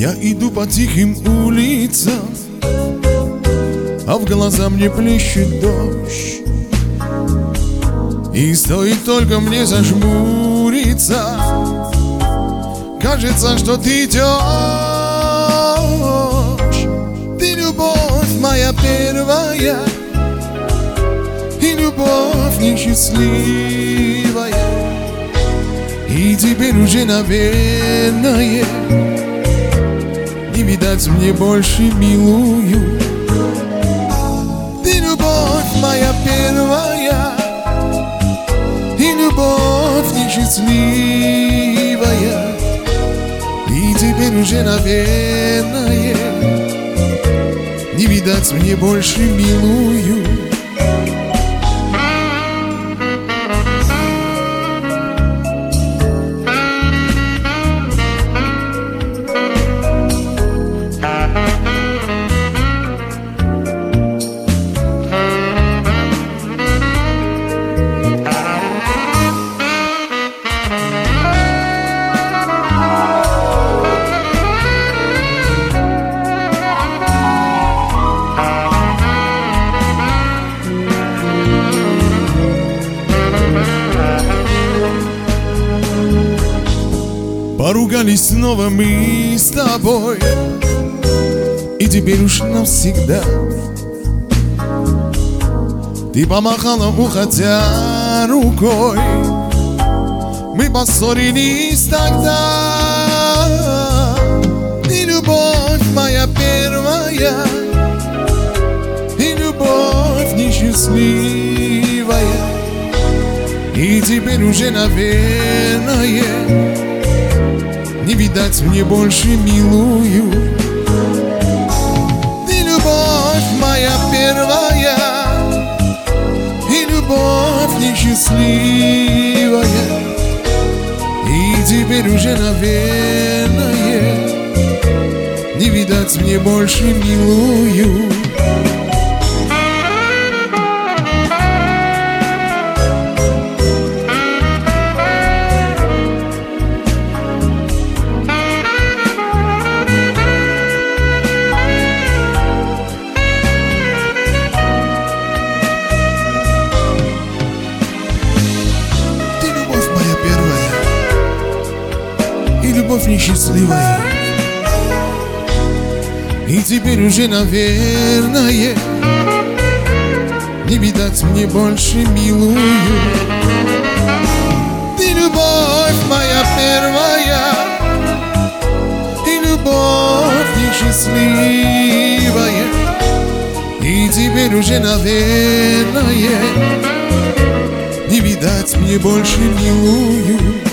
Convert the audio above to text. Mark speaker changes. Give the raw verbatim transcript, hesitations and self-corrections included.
Speaker 1: Я иду по тихим улицам, а в глаза мне плещет дождь. И стоит только мне зажмуриться, кажется, что ты идешь. Ты любовь моя первая, и любовь несчастливая. И теперь уже, наверное, не видать мне больше милую. Ты любовь моя первая, и любовь несчастливая. И теперь уже, наверное, не видать мне больше милую. Поругались снова мы с тобой, и теперь уж навсегда. Ты помахала, уходя рукой, мы поссорились тогда. Ты любовь моя первая, и любовь несчастливая. И теперь уже, наверное, не видать мне больше милую. Ты любовь моя первая, и любовь несчастливая. И теперь уже, наверное, не видать мне больше милую. Любовь несчастливая. И теперь уже, наверное, не видать мне больше милую. Ты любовь моя первая, и любовь несчастливая. И теперь уже, наверное, не видать мне больше милую.